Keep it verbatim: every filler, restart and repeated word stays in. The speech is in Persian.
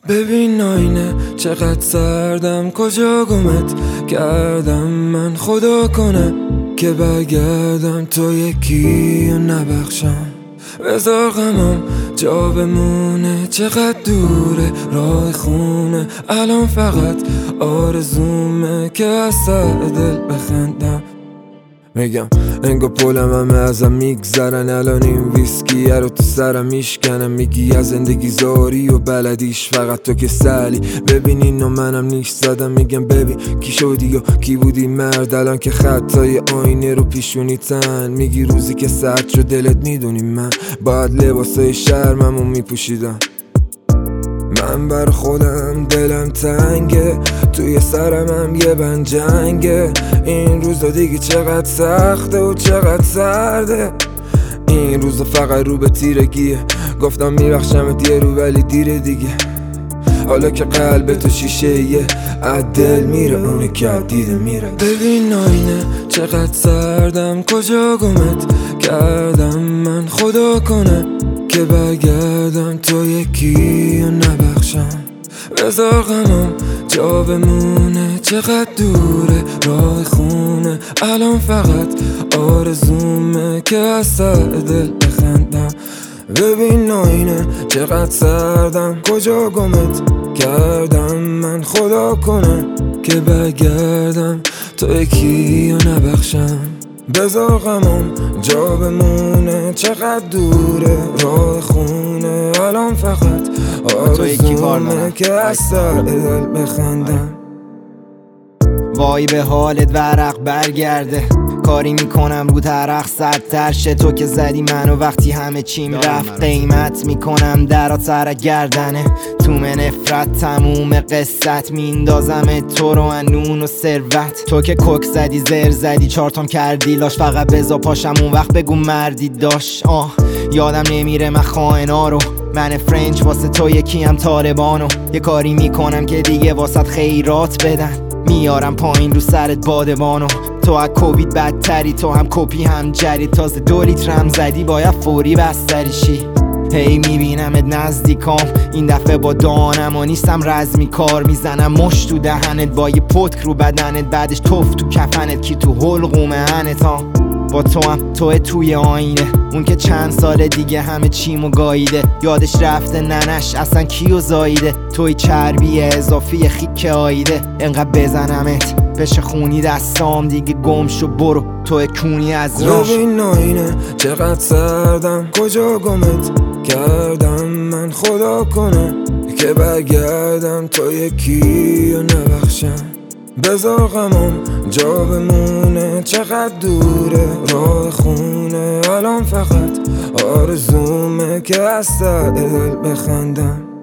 ببین آینه چقدر سردم، کجا گمت کردم من، خدا کنه که برگردم تو یکی و نبخشم. بذار غمم جا بمونه، چقدر دوره راه خونه، الان فقط آرزومه که از سر دل بخندم. میگم انگا پولم همه ازم میگذرن، الان این ویسکیه رو تو سرم میشکنم. میگی از زندگی زاری و بلدیش فقط تو که سلی. ببین اینو منم نیش زدم، میگم ببین کی شدی و کی بودی مرد، الان که خطای آینه رو پیشونی تن. میگی روزی که سرد شد دلت میدونی من باید لباسای شرممو میپوشیدم. من بر خودم دلم تنگه، توی سرم هم یه بند جنگه. این روزا دیگه چقدر سخته و چقدر سرده، این روزا فقط رو به تیرگیه. گفتم میبخشمت یه رو ولی دیره دیگه، حالا که قلب تو شیشه یه عدل میره، اونه که دیده میره. ببین آینه چقدر سردم، کجا گمت کردم من، خدا کنه که برگردم تو یکی و نبخشم. بذار غمم جا بمونه، چقدر دوره راه خونه، الان فقط آرزومه که از سر دل بخندم. ببین آینه چقدر سردم، کجا گمت کردم من، خدا کنه که برگردم تو یکی و نبخشم. بذار غمم جا بمونه، چقدر دوره راه خونه، الان فقط آرزومه که از سر دل بخندم. وای به حالت ورق برگرده، کاری میکنم رو ترق سردتر شه. تو که زدی منو وقتی همه چیم رفت، قیمت میکنم درات سر گردنه. تو من نفرت تموم قصت میندازم تو رو انون و ثروت. تو که کوک زدی زر زدی چارتام کردی لاش، فقط بزا پاشم اون وقت بگو مردی داشت. آه یادم نمیره من خائنا رو، من فرنچ واسه تو یکی هم طالبانو. یه کاری میکنم که دیگه واسط خیرات بدن، میارم پایین رو سرت بادبانو. تو از کووید بدتری، تو هم کپی هم جری، تازه دو لیترم زدی باید فوری بستری شی. هی میبینمت نزدیکام، این دفعه با دانم و نیستم رزمی کار میزنم مشت تو دهنت با یه پتک رو بدنت، بعدش توف تو کفنت کی تو حلقومه هنتام. با تو هم توه توی آینه، اون که چند سال دیگه همه چیمو گاییده، یادش رفته ننش اصلا کیو زاییده. توی چربی اضافی خیک آیده، انقدر بزنمت بشه خونی دستام دیگه گم شو برو توی کونی از راش. ببین آینه چقدر سردم، کجا گمت کردم من، خدا کنه که برگردم تو یکی و نبخشم. بذار غمم جا بمونه، چقدر دوره راه خونه، الان فقط آرزومه که از سر دل بخندم.